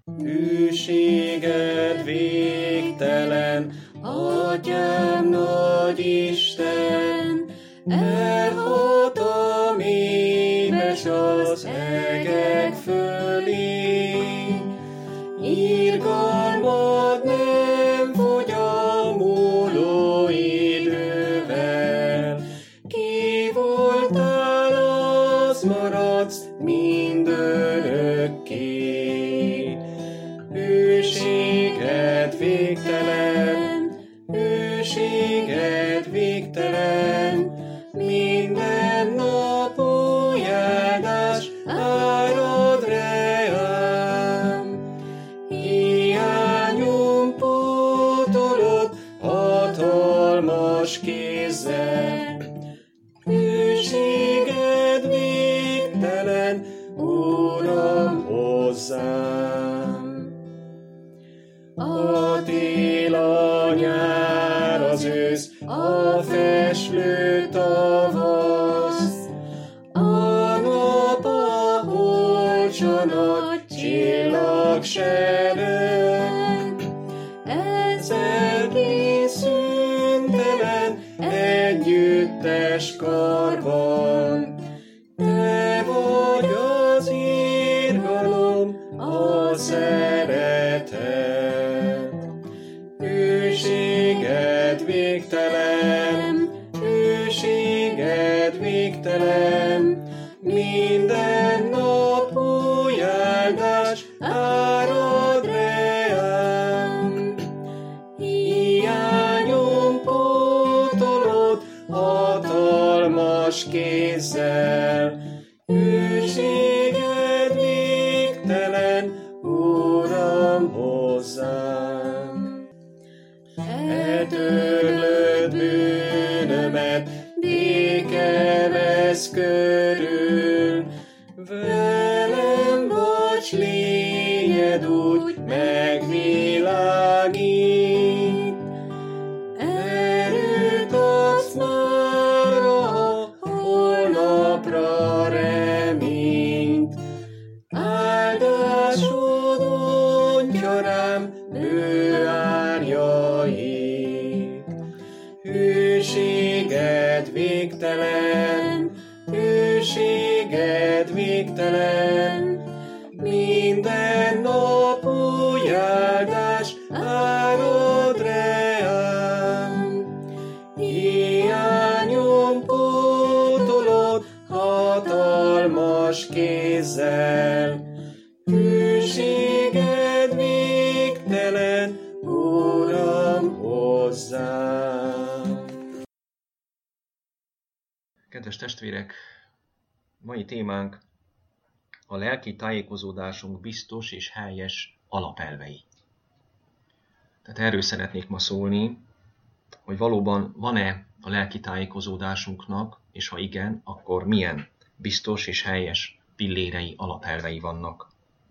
Hűséged végtelen, Atyám nagy Isten, elhatol émes az egek fölé. Irgalmad nem fogy a múló idővel, ki voltál, az maradsz mindörökké. Hűséged végtelen, hűséged végtelen, minden nap új áldás árad reám. Hiányom pótolod hatalmas kézzel, hűséged végtelen, Uram, hozzám. A tél, a nyár, az ősz, a fecslő tavasz, a nap, a hold, s a nagy csillagsereg, ez egész szüntelen együttes karban. Te vagy az irgalom, a szeretet. Hűséged végtelen, hűséged végtelen, minden nap új áldás árad reám. Hiányom pótolod hatalmas kézzel, hűséged végtelen, Uram, hozzám. Eltörlöd bűnömet, béke vesz körül, velem vagy, s lényed úgy megvilágít. Erőt adsz mára, holnapra reményt, áldásod ontja rám bő árnyait. Hűséged végtelen, hűséged végtelen, minden nap új áldás árad reám. Hiányom pótolod hatalmas kézzel, hűséged végtelen, Uram, hozzám. Kedves testvérek, mai témánk a lelki tájékozódásunk biztos és helyes alapelvei. Tehát erről szeretnék ma szólni, hogy valóban van-e a lelki tájékozódásunknak, és ha igen, akkor milyen biztos és helyes pillérei, alapelvei vannak.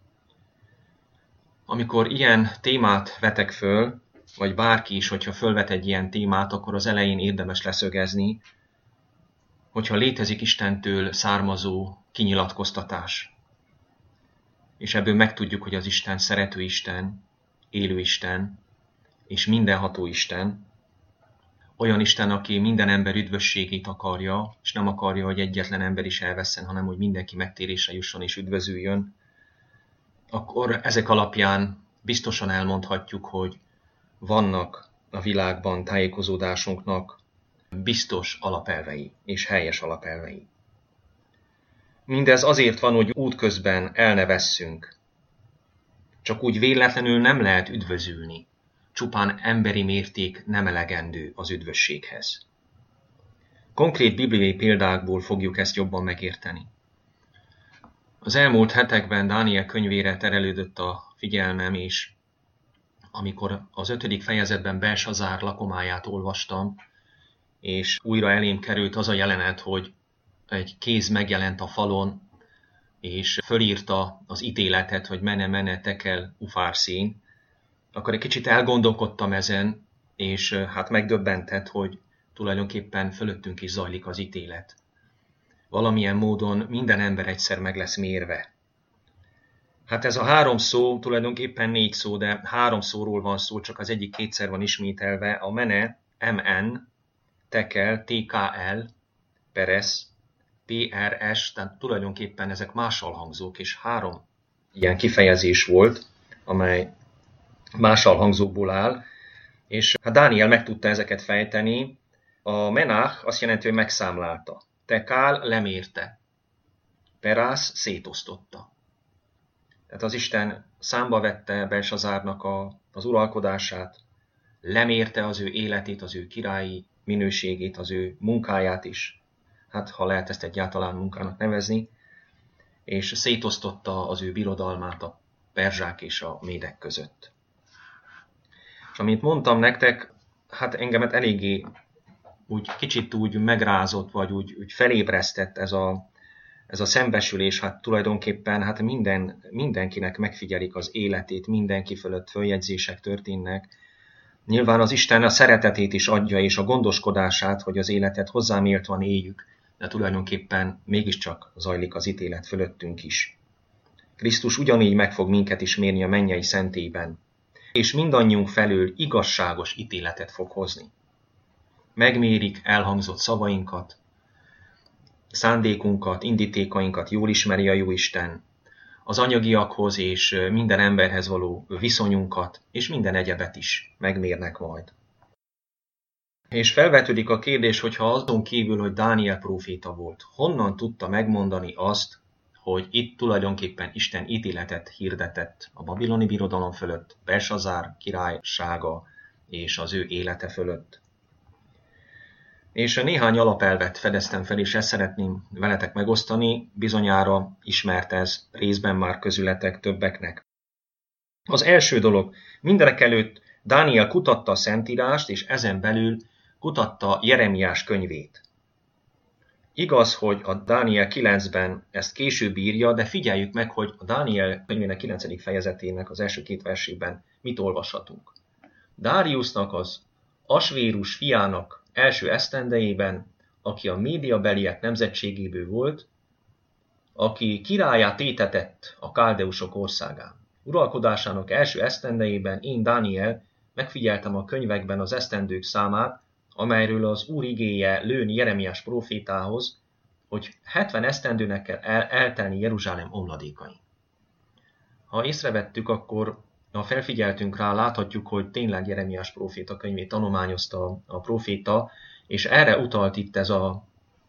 Amikor ilyen témát vetek föl, vagy bárki is, hogyha fölvet egy ilyen témát, akkor az elején érdemes leszögezni, hogyha létezik Istentől származó kinyilatkoztatás. És ebből megtudjuk, hogy az Isten szerető Isten, élő Isten, és mindenható Isten, olyan Isten, aki minden ember üdvösségét akarja, és nem akarja, hogy egyetlen ember is elvesszen, hanem hogy mindenki megtérésre jusson és üdvözüljön, akkor ezek alapján biztosan elmondhatjuk, hogy vannak a világban tájékozódásunknak biztos alapelvei és helyes alapelvei. Mindez azért van, hogy útközben el ne vesszünk. Csak úgy véletlenül nem lehet üdvözülni. Csupán emberi mérték nem elegendő az üdvösséghez. Konkrét bibliai példákból fogjuk ezt jobban megérteni. Az elmúlt hetekben Dániel könyvére terelődött a figyelmem, és amikor az 5. fejezetben Belsazár lakomáját olvastam, és újra elém került az a jelenet, hogy egy kéz megjelent a falon, és fölírta az ítéletet, hogy mene tekel ufárszín, akkor egy kicsit elgondolkodtam ezen, és hát megdöbbentett, hogy tulajdonképpen fölöttünk is zajlik az ítélet. Valamilyen módon minden ember egyszer meg lesz mérve. Hát ez a 3 szó tulajdonképpen 4 szó, de 3 szóról van szó, csak az egyik kétszer van ismételve. A mene, MN, tekel, TKL, peres, PRS, tehát tulajdonképpen ezek másalhangzók, és 3 ilyen kifejezés volt, amely másalhangzókból áll, és hát Dániel meg tudta ezeket fejteni. A menach azt jelenti, hogy megszámlálta. Tekál lemérte. Perász szétosztotta. Tehát az Isten számba vette Belsazárnak az uralkodását, lemérte az ő életét, az ő királyi minőségét, az ő munkáját is, hát ha lehet ezt egyáltalán munkának nevezni, és szétosztotta az ő birodalmát a perzsák és a médek között. És amint mondtam nektek, hát engemet eléggé kicsit úgy megrázott, vagy úgy felébresztett ez a szembesülés, hát tulajdonképpen hát mindenkinek megfigyelik az életét, mindenki fölött följegyzések történnek. Nyilván az Isten a szeretetét is adja, és a gondoskodását, hogy az életet hozzáméltóan éljük, de tulajdonképpen mégiscsak zajlik az ítélet fölöttünk is. Krisztus ugyanígy meg fog minket is mérni a mennyei szentélyben, és mindannyiunk felől igazságos ítéletet fog hozni. Megmérik elhangzott szavainkat, szándékunkat, indítékainkat jól ismeri a Jóisten, az anyagiakhoz és minden emberhez való viszonyunkat, és minden egyebet is megmérnek majd. És felvetődik a kérdés, hogyha azon kívül, hogy Dániel próféta volt, honnan tudta megmondani azt, hogy itt tulajdonképpen Isten ítéletet hirdetett a babiloni birodalom fölött, Belsazár királysága és az ő élete fölött. És néhány alapelvet fedeztem fel, és ezt szeretném veletek megosztani, bizonyára ismert ez részben már közületek többeknek. Az első dolog, mindenek előtt Dániel kutatta a Szentírást, és ezen belül kutatta Jeremiás könyvét. Igaz, hogy a Dániel 9-ben ezt később írja, de figyeljük meg, hogy a Dániel könyvének 9. fejezetének az első 2 versében mit olvashatunk. Dáriusnak, az Asvérus fiának első esztendejében, aki a médiabeliek nemzetségéből volt, aki királyá tétetett a káldeusok országán. Uralkodásának első esztendejében én, Dániel, megfigyeltem a könyvekben az esztendők számát, amelyről az Úr igéje lőn Jeremiás prófétához, hogy 70 esztendőnek kell eltelni Jeruzsálem omladékain. Ha észrevettük, akkor ha felfigyeltünk rá, láthatjuk, hogy tényleg Jeremiás próféta könyvét tanulmányozta a próféta, és erre utalt itt ez a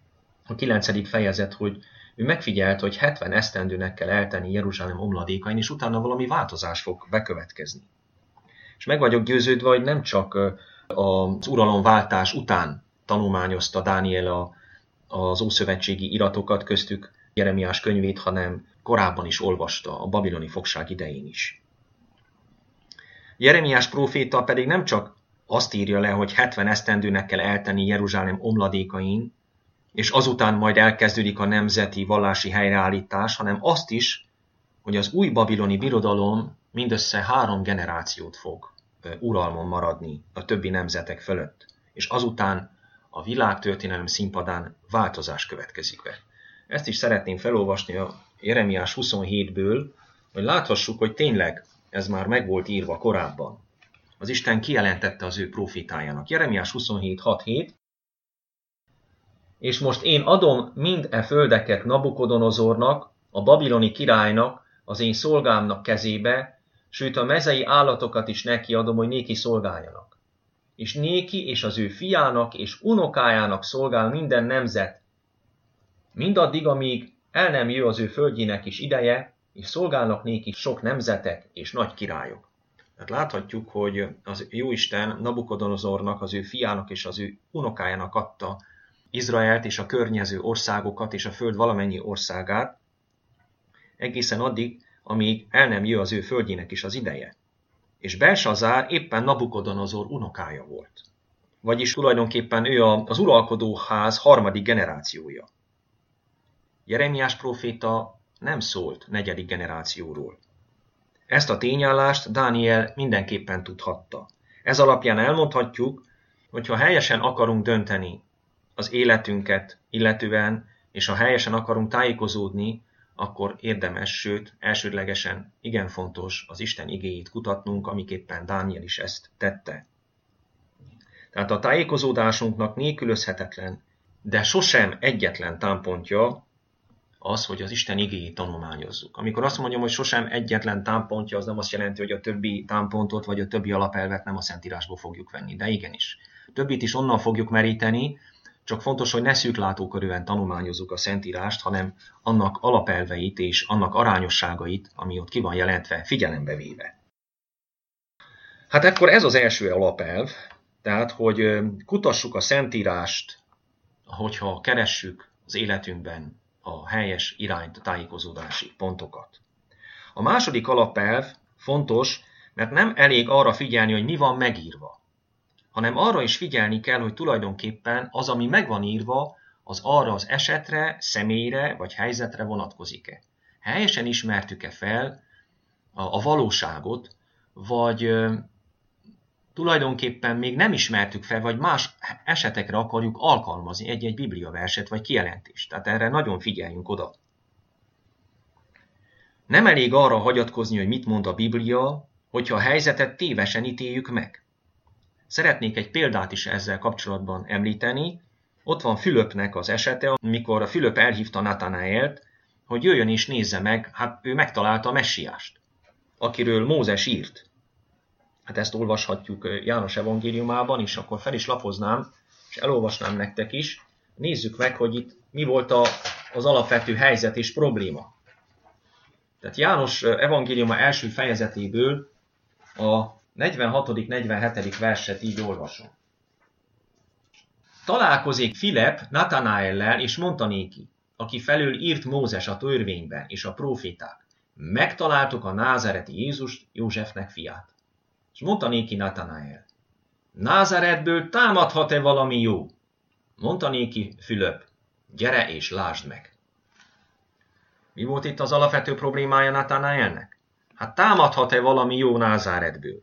9. fejezet, hogy ő megfigyelt, hogy 70 esztendőnek kell eltenni Jeruzsálem omladékain, és utána valami változás fog bekövetkezni. És meg vagyok győződve, hogy nem csak az uralomváltás után tanulmányozta Dániel az ószövetségi iratokat, köztük Jeremiás könyvét, hanem korábban is olvasta, a babiloni fogság idején is. Jeremiás próféta pedig nem csak azt írja le, hogy 70 esztendőnek kell eltenni Jeruzsálem omladékain, és azután majd elkezdődik a nemzeti vallási helyreállítás, hanem azt is, hogy az új babiloni birodalom mindössze 3 generációt fog uralmon maradni a többi nemzetek fölött, és azután a világtörténelem színpadán változás következik be. Ezt is szeretném felolvasni a Jeremiás 27-ből, hogy láthassuk, hogy tényleg ez már meg volt írva korábban. Az Isten kijelentette az ő profétájának. Jeremiás 27.6.7. És most én adom mind e földeket Nabukodonozornak, a babiloni királynak, az én szolgámnak kezébe, sőt a mezei állatokat is neki adom, hogy néki szolgáljanak. És néki és az ő fiának és unokájának szolgál minden nemzet, mindaddig, amíg el nem jön az ő földjének is ideje, és szolgálnak néki sok nemzetek és nagy királyok. Tehát láthatjuk, hogy az Jóisten Nabukodonozornak, az ő fiának és az ő unokájának adta Izraelt és a környező országokat és a föld valamennyi országát, egészen addig, amíg el nem jön az ő földjének is az ideje. És Belsazár éppen Nabukodonozor unokája volt. Vagyis tulajdonképpen ő az uralkodó ház 3. generációja. Jeremiás próféta nem szólt 4. generációról. Ezt a tényállást Dániel mindenképpen tudhatta. Ez alapján elmondhatjuk, hogy ha helyesen akarunk dönteni az életünket illetően, és ha helyesen akarunk tájékozódni akkor érdemes, sőt, elsődlegesen igen fontos az Isten igéjét kutatnunk, amiképpen Dániel is ezt tette. Tehát a tájékozódásunknak nélkülözhetetlen, de sosem egyetlen támpontja az, hogy az Isten igéjét tanulmányozzuk. Amikor azt mondjam, hogy sosem egyetlen támpontja, az nem azt jelenti, hogy a többi támpontot vagy a többi alapelvet nem a Szentírásból fogjuk venni, de igenis. Többit is onnan fogjuk meríteni, csak fontos, hogy ne szűklátókörűen tanulmányozzuk a Szentírást, hanem annak alapelveit és annak arányosságait, ami ott ki van jelentve, figyelembe véve. Hát akkor ez az első alapelv, tehát, hogy kutassuk a Szentírást, hogyha keressük az életünkben a helyes irányt, a tájékozódási pontokat. A második alapelv fontos, mert nem elég arra figyelni, hogy mi van megírva, hanem arra is figyelni kell, hogy tulajdonképpen az, ami meg van írva, az arra az esetre, személyre vagy helyzetre vonatkozik-e. Helyesen ismertük-e fel a valóságot, vagy tulajdonképpen még nem ismertük fel, vagy más esetekre akarjuk alkalmazni egy-egy bibliaverset vagy kijelentést. Tehát erre nagyon figyeljünk oda. Nem elég arra hagyatkozni, hogy mit mond a Biblia, hogyha a helyzetet tévesen ítéljük meg. Szeretnék egy példát is ezzel kapcsolatban említeni. Ott van Fülöpnek az esete, amikor a Fülöp elhívta Natanaelt, hogy jöjjön és nézze meg, hát ő megtalálta a Messiást, akiről Mózes írt. Hát ezt olvashatjuk János evangéliumában is, akkor fel is lapoznám, és elolvasnám nektek is. Nézzük meg, hogy itt mi volt az alapvető helyzet és probléma. Tehát János evangéliuma első fejezetéből a 46.-47. verset így olvasom. Találkozik Filip Natanaellel, és mondta néki, aki felől írt Mózes a törvényben és a próféták. Megtaláltuk a názáreti Jézust, Józsefnek fiát. És mondta néki Natanael, Názáretből támadhat-e valami jó? Mondta néki Fülöp, gyere és lásd meg. Mi volt itt az alapvető problémája Natanaelnek? Hát támadhat-e valami jó Názáretből?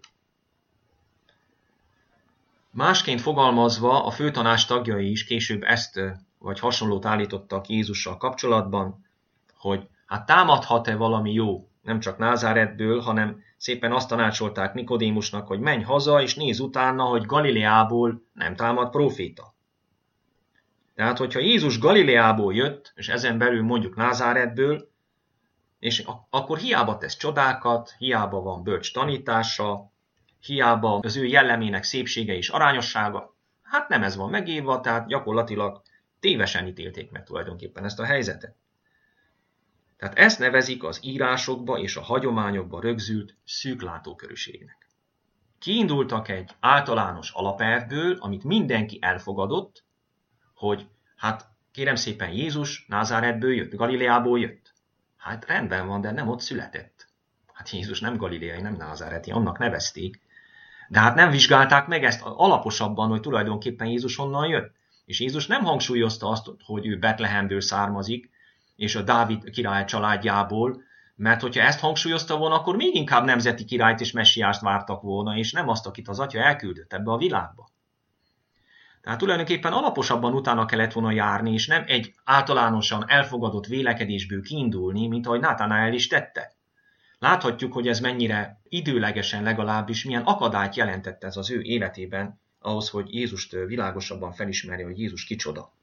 Másként fogalmazva a főtanács tagjai is később ezt vagy hasonlót állítottak Jézussal kapcsolatban, hogy hát támadhat-e valami jó, nem csak Názáretből, hanem szépen azt tanácsolták Nikodémusnak, hogy menj haza, és nézz utána, hogy Galileából nem támad próféta. Tehát, hogyha Jézus Galileából jött, és ezen belül mondjuk Názáretből, és akkor hiába tesz csodákat, hiába van bölcs tanítása, hiába az ő jellemének szépsége és arányossága, hát nem ez van megírva, tehát gyakorlatilag tévesen ítélték meg tulajdonképpen ezt a helyzetet. Tehát ezt nevezik az írásokba és a hagyományokba rögzült szűklátókörűségnek. Kiindultak egy általános alapelvből, amit mindenki elfogadott, hogy hát kérem szépen Jézus Názáretből jött, Galileából jött. Hát rendben van, de nem ott született. Hát Jézus nem galileai, nem názáreti, annak nevezték. De hát nem vizsgálták meg ezt alaposabban, hogy tulajdonképpen Jézus honnan jött. És Jézus nem hangsúlyozta azt, hogy ő Betlehemből származik, és a Dávid király családjából, mert hogyha ezt hangsúlyozta volna, akkor még inkább nemzeti királyt és messiást vártak volna, és nem azt, akit az atya elküldött ebbe a világba. Tehát tulajdonképpen alaposabban utána kellett volna járni, és nem egy általánosan elfogadott vélekedésből kiindulni, mint ahogy Natanael is tette. Láthatjuk, hogy ez mennyire időlegesen legalábbis milyen akadályt jelentett ez az ő életében, ahhoz, hogy Jézust világosabban felismerje, hogy Jézus kicsoda.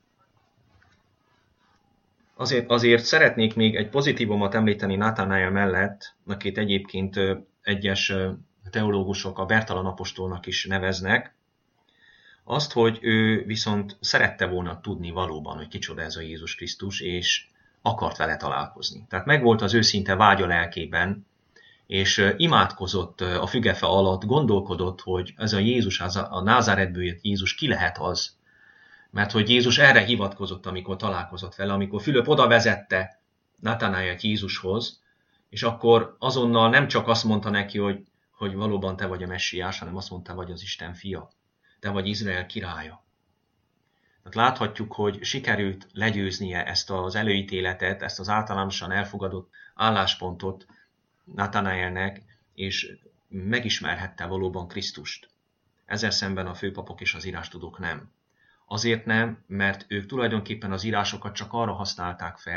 Azért szeretnék még egy pozitívumot említeni Natanael mellett, akit egyébként egyes teológusok a Bertalan apostolnak is neveznek, azt, hogy ő viszont szerette volna tudni valóban, hogy kicsoda ez a Jézus Krisztus, és akart vele találkozni. Tehát megvolt az őszinte vágya lelkében, és imádkozott a fügefe alatt, gondolkodott, hogy ez a Jézus, a Názáretből jött Jézus, ki lehet az? Mert hogy Jézus erre hivatkozott, amikor találkozott vele, amikor Fülöp oda vezette Natanaelt Jézushoz, és akkor azonnal nem csak azt mondta neki, hogy valóban te vagy a messiás, hanem azt mondta, vagy az Isten fia, te vagy Izrael királya. Tehát láthatjuk, hogy sikerült legyőznie ezt az előítéletet, ezt az általánosan elfogadott álláspontot Natanaelnek, és megismerhette valóban Krisztust. Ezzel szemben a főpapok és az írástudók nem. Azért nem, mert ők tulajdonképpen az írásokat csak arra használták fel,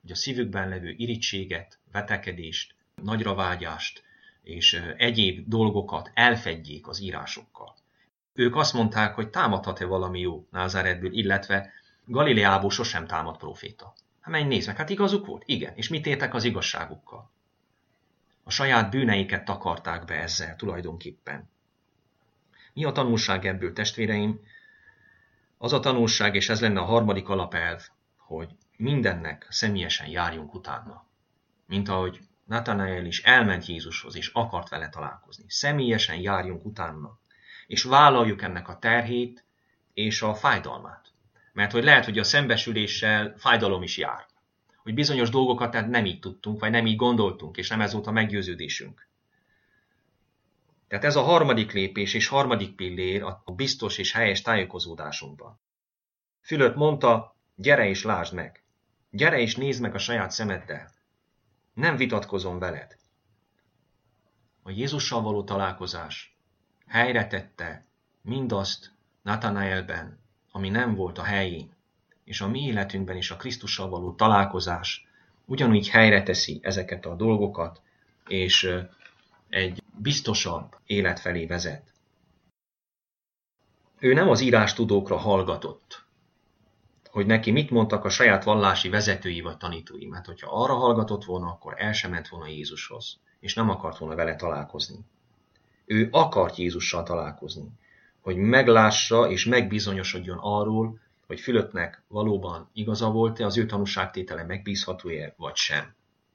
hogy a szívükben levő irítséget, vetekedést, nagyravágyást és egyéb dolgokat elfedjék az írásokkal. Ők azt mondták, hogy támadhat-e valami jó Názáretből, illetve Galileából sosem támad próféta. Hát menj, nézd meg, hát igazuk volt? Igen. És mit értek az igazságukkal? A saját bűneiket takarták be ezzel tulajdonképpen. Mi a tanulság ebből, testvéreim? Az a tanulság, és ez lenne a harmadik alapelv, hogy mindennek személyesen járjunk utána. Mint ahogy Natanael is elment Jézushoz, és akart vele találkozni. Személyesen járjunk utána, és vállaljuk ennek a terhét és a fájdalmát. Mert hogy lehet, hogy a szembesüléssel fájdalom is jár. Hogy bizonyos dolgokat tehát nem így tudtunk, vagy nem így gondoltunk, és nem ez volt a meggyőződésünk. Tehát ez a harmadik lépés és harmadik pillér a biztos és helyes tájékozódásunkban. Fülöp mondta, gyere és lásd meg. Gyere és nézd meg a saját szemeddel. Nem vitatkozom veled. A Jézussal való találkozás helyre tette mindazt Natanaelben, ami nem volt a helyén, és a mi életünkben is a Krisztussal való találkozás ugyanúgy helyre teszi ezeket a dolgokat, és egy biztosabb élet felé vezet. Ő nem az írástudókra hallgatott, hogy neki mit mondtak a saját vallási vezetői vagy tanítói, mert hogyha arra hallgatott volna, akkor el sem ment volna Jézushoz, és nem akart volna vele találkozni. Ő akart Jézussal találkozni, hogy meglássa és megbizonyosodjon arról, hogy Fülöpnek valóban igaza volt-e, az ő tanúságtétele megbízható-e, vagy sem.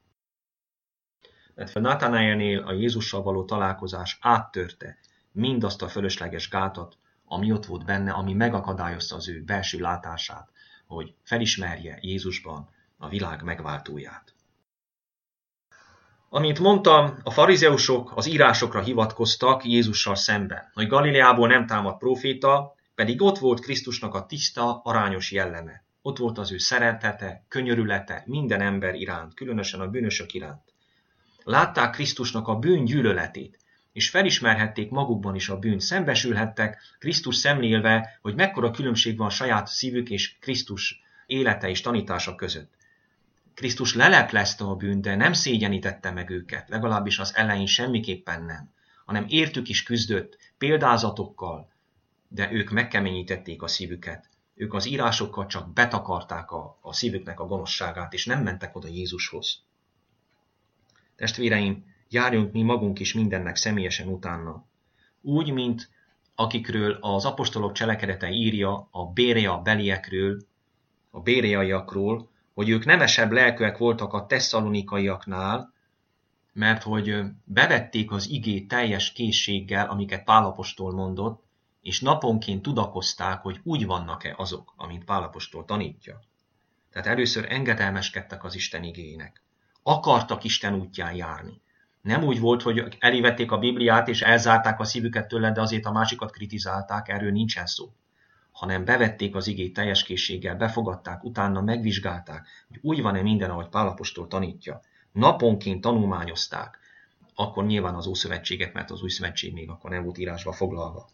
Mert Natanaelnél a Jézussal való találkozás áttörte mindazt a fölösleges gátat, ami ott volt benne, ami megakadályozta az ő belső látását, hogy felismerje Jézusban a világ megváltóját. Amint mondtam, a farizeusok az írásokra hivatkoztak Jézussal szemben, hogy Galileából nem támad próféta, pedig ott volt Krisztusnak a tiszta, arányos jelleme. Ott volt az ő szeretete, könyörülete minden ember iránt, különösen a bűnösök iránt. Látták Krisztusnak a bűn gyűlöletét, és felismerhették magukban is a bűnt, szembesülhettek Krisztus szemlélve, hogy mekkora különbség van saját szívük és Krisztus élete és tanítása között. Krisztus leleplezte a bűnt, de nem szégyenítette meg őket, legalábbis az elején semmiképpen nem, hanem értük is küzdött, példázatokkal, de ők megkeményítették a szívüket. Ők az írásokkal csak betakarták a szívüknek a gonoszságát, és nem mentek oda Jézushoz. Testvéreim, járjunk mi magunk is mindennek személyesen utána. Úgy, mint akikről az apostolok cselekedete írja a Bérea beliekről, a béreaiakról, hogy ők nemesebb lelkűek voltak a tesszalonikaiaknál, mert hogy bevették az igét teljes készséggel, amiket Pál apostol mondott, és naponként tudakozták, hogy úgy vannak-e azok, amint Pál apostol tanítja. Tehát először engedelmeskedtek az Isten igéjének. Akartak Isten útján járni. Nem úgy volt, hogy elévették a Bibliát, és elzárták a szívüket tőle, de azért a másikat kritizálták, erről nincsen szó. Hanem bevették az igét teljes készséggel, befogadták, utána megvizsgálták, hogy úgy van-e minden, ahogy Pál apostol tanítja. Naponként tanulmányozták, akkor nyilván az Ószövetséget, mert az Új Szövetség még akkor nem volt írásba foglalva.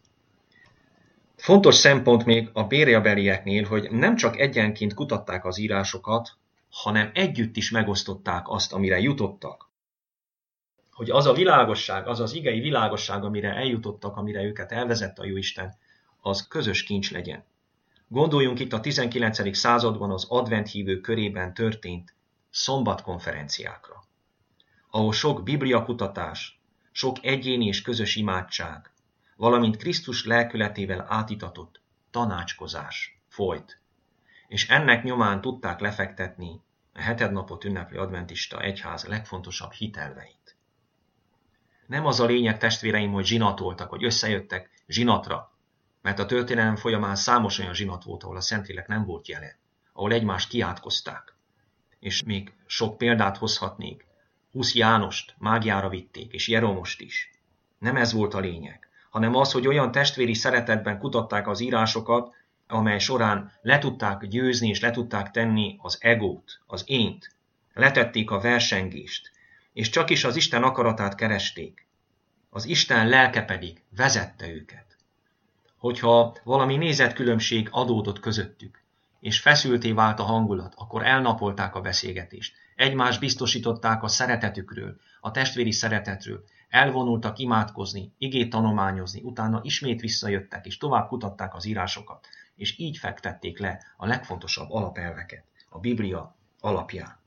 Fontos szempont még a béreabelieknél, hogy nem csak egyenként kutatták az írásokat, hanem együtt is megosztották azt, amire jutottak. Hogy az a világosság, az az igei világosság, amire eljutottak, amire őket elvezette a Jóisten, az közös kincs legyen. Gondoljunk itt a 19. században az adventhívők körében történt szombatkonferenciákra, ahol sok bibliakutatás, sok egyéni és közös imádság, valamint Krisztus lelkületével átitatott tanácskozás folyt, és ennek nyomán tudták lefektetni a hetednapot ünneplő adventista egyház legfontosabb hitelveit. Nem az a lényeg, testvéreim, hogy zsinatoltak, hogy összejöttek zsinatra, mert a történelem folyamán számos olyan zsinat volt, ahol a Szentlélek nem volt jelen, ahol egymást kiátkozták. És még sok példát hozhatnék. Husz Jánost mágiára vitték, és Jeromost is. Nem ez volt a lényeg, hanem az, hogy olyan testvéri szeretetben kutatták az írásokat, amely során le tudták győzni és le tudták tenni az egót, az ént, letették a versengést, és csak is az Isten akaratát keresték. Az Isten lelke pedig vezette őket. Hogyha valami nézetkülönbség adódott közöttük, és feszülté vált a hangulat, akkor elnapolták a beszélgetést. Egymást biztosították a szeretetükről, a testvéri szeretetről, elvonultak imádkozni, igét tanulmányozni, utána ismét visszajöttek, és tovább kutatták az írásokat, és így fektették le a legfontosabb alapelveket, a Biblia alapján.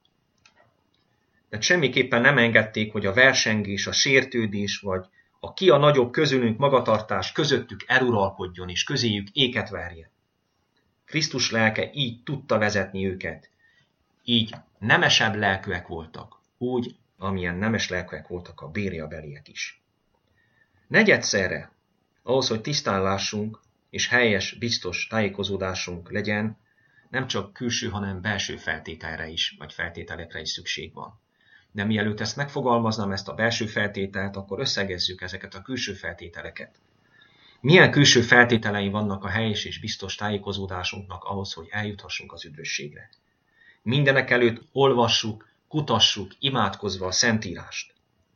De semmiképpen nem engedték, hogy a versengés, a sértődés, vagy a ki a nagyobb közülünk magatartás közöttük eluralkodjon, és közéjük éket verjen. Krisztus lelke így tudta vezetni őket. Így nemesebb lelkűek voltak, úgy, amilyen nemes lelkűek voltak a Béreabeliek is. Negyedszerre, ahhoz, hogy tisztán lássunk, és helyes, biztos tájékozódásunk legyen, nem csak külső, hanem belső feltételre is, vagy feltételekre is szükség van. De mielőtt ezt megfogalmaznám, ezt a belső feltételt, akkor összegezzük ezeket a külső feltételeket. Milyen külső feltételei vannak a helyes és biztos tájékozódásunknak ahhoz, hogy eljuthassunk az üdvösségre? Mindenek előtt olvassuk, kutassuk, imádkozva a Szentírást.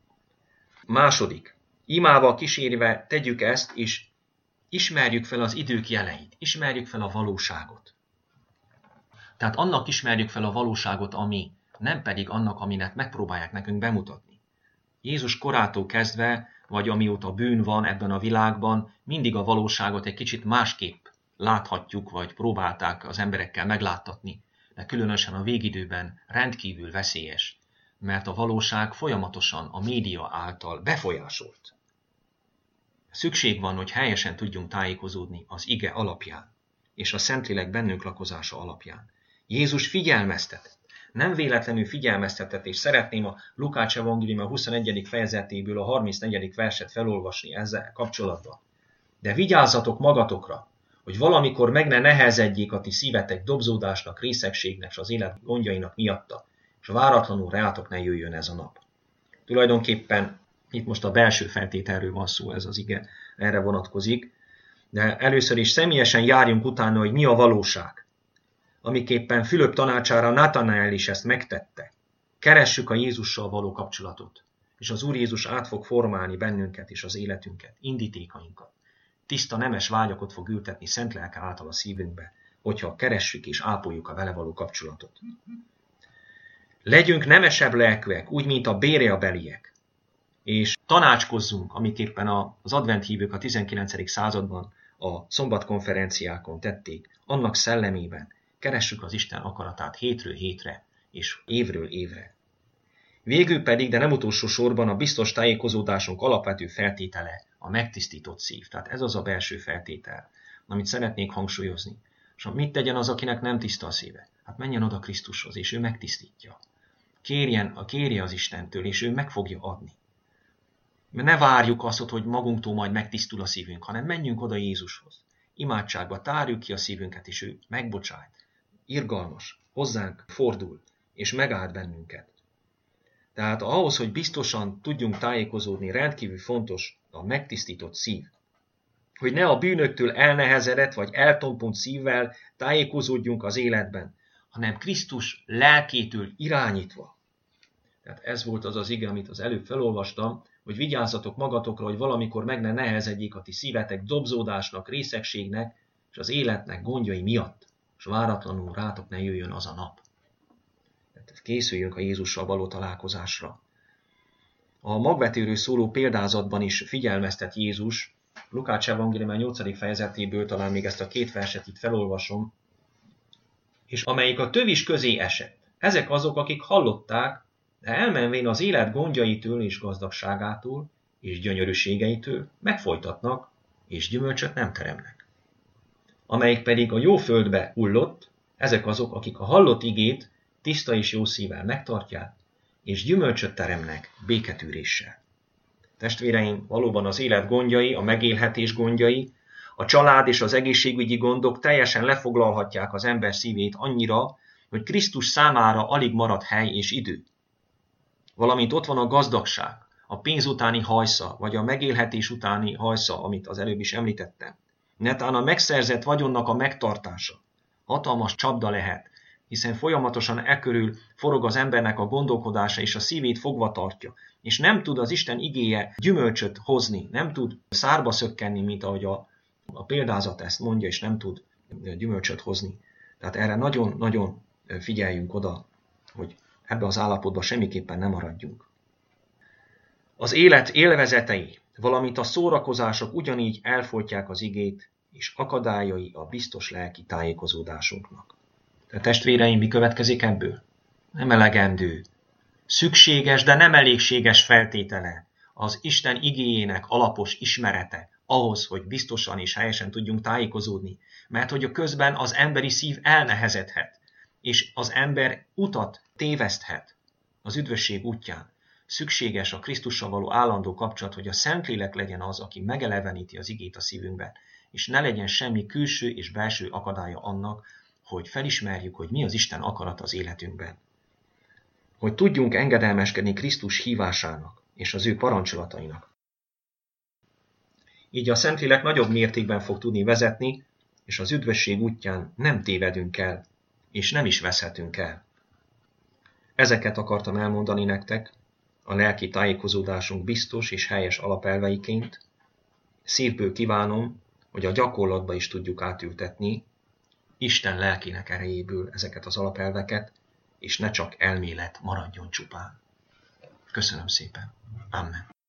Második, imával kísérve tegyük ezt, és ismerjük fel az idők jeleit, ismerjük fel a valóságot. Tehát annak ismerjük fel a valóságot, ami, nem pedig annak, aminek megpróbálják nekünk bemutatni. Jézus korától kezdve, vagy amióta bűn van ebben a világban, mindig a valóságot egy kicsit másképp láthatjuk, vagy próbálták az emberekkel megláttatni, de különösen a végidőben rendkívül veszélyes, mert a valóság folyamatosan a média által befolyásolt. Szükség van, hogy helyesen tudjunk tájékozódni az ige alapján, és a Szentlélek bennünk lakozása alapján. Jézus figyelmeztetett. Nem véletlenül figyelmeztetett, és szeretném a Lukács evangélium a 21. fejezetéből a 34. verset felolvasni ezzel kapcsolatban. De vigyázzatok magatokra, hogy valamikor meg ne nehezedjék a ti szívetek dobzódásnak, részegségnek és az élet gondjainak miatta, és váratlanul rátok ne jöjjön ez a nap. Tulajdonképpen itt most a belső feltételről van szó, ez az ige erre vonatkozik, de először is személyesen járjunk utána, hogy mi a valóság. Amiképpen Fülöp tanácsára Natanael is ezt megtette. Keressük a Jézussal való kapcsolatot, és az Úr Jézus át fog formálni bennünket és az életünket, indítékainkat. Tiszta nemes vágyakat fog ültetni szent lelke által a szívünkbe, hogyha keressük és ápoljuk a vele való kapcsolatot. Legyünk nemesebb lelkűek, úgy, mint a Béreabeliek, és tanácskozzunk, amiképpen az adventhívők a 19. században a szombatkonferenciákon tették, annak szellemében, keressük az Isten akaratát hétről hétre, és évről évre. Végül pedig, de nem utolsó sorban a biztos tájékozódásunk alapvető feltétele a megtisztított szív. Tehát ez az a belső feltétel, amit szeretnék hangsúlyozni. És mit tegyen az, akinek nem tiszta a szíve? Hát menjen oda Krisztushoz, és ő megtisztítja. Kérje az Istentől, és ő meg fogja adni. Mert ne várjuk azt, hogy magunktól majd megtisztul a szívünk, hanem menjünk oda Jézushoz. Imádságba tárjuk ki a szívünket, és ő megbocsájt. Irgalmas, hozzánk fordul, és megáld bennünket. Tehát ahhoz, hogy biztosan tudjunk tájékozódni, rendkívül fontos a megtisztított szív. Hogy ne a bűnöktől elnehezedett vagy eltompult szívvel tájékozódjunk az életben, hanem Krisztus lelkétől irányítva. Tehát ez volt az az ige, amit az előbb felolvastam, hogy vigyázzatok magatokra, hogy valamikor meg ne nehezedjék a ti szívetek dobzódásnak, részegségnek és az életnek gondjai miatt, és váratlanul rátok ne jöjjön az a nap. Tehát készüljünk a Jézussal való találkozásra. A magvetőről szóló példázatban is figyelmeztet Jézus, Lukács evangélium 8. fejezetéből talán még ezt a 2 verset itt felolvasom, és amelyik a tövis közé esett. Ezek azok, akik hallották, de elmenvén az élet gondjaitől és gazdagságától és gyönyörűségeitől megfojtatnak, és gyümölcsöt nem teremnek. Amelyik pedig a jó földbe hullott, ezek azok, akik a hallott igét tiszta és jó szívvel megtartják, és gyümölcsöt teremnek béketűréssel. Testvéreim, valóban az élet gondjai, a megélhetés gondjai, a család és az egészségügyi gondok teljesen lefoglalhatják az ember szívét annyira, hogy Krisztus számára alig marad hely és idő. Valamint ott van a gazdagság, a pénz utáni hajsza, vagy a megélhetés utáni hajsza, amit az előbb is említettem. Netán a megszerzett vagyonnak a megtartása hatalmas csapda lehet, hiszen folyamatosan körül forog az embernek a gondolkodása, és a szívét fogva tartja, és nem tud az Isten igéje gyümölcsöt hozni, nem tud szárba szökkenni, mint ahogy a példázat ezt mondja, és nem tud gyümölcsöt hozni. Tehát erre nagyon-nagyon figyeljünk oda, hogy ebbe az állapotba semmiképpen nem maradjunk. Az élet élvezetei, valamint a szórakozások ugyanígy elfolytják az igét, és akadályai a biztos lelki tájékozódásunknak. De testvéreim, mi következik ebből? Nem elegendő. Szükséges, de nem elégséges feltétele az Isten igéjének alapos ismerete ahhoz, hogy biztosan és helyesen tudjunk tájékozódni, mert hogy a közben az emberi szív elnehezedhet, és az ember utat téveszthet az üdvösség útján. Szükséges a Krisztussal való állandó kapcsolat, hogy a Szentlélek legyen az, aki megeleveníti az igét a szívünkben, és ne legyen semmi külső és belső akadálya annak, hogy felismerjük, hogy mi az Isten akarat az életünkben. Hogy tudjunk engedelmeskedni Krisztus hívásának és az ő parancsolatainak. Így a Szentlélek nagyobb mértékben fog tudni vezetni, és az üdvösség útján nem tévedünk el, és nem is veszhetünk el. Ezeket akartam elmondani nektek a lelki tájékozódásunk biztos és helyes alapelveiként. Szívből kívánom, hogy a gyakorlatba is tudjuk átültetni Isten lelkének erejéből ezeket az alapelveket, és ne csak elmélet maradjon csupán. Köszönöm szépen. Amen.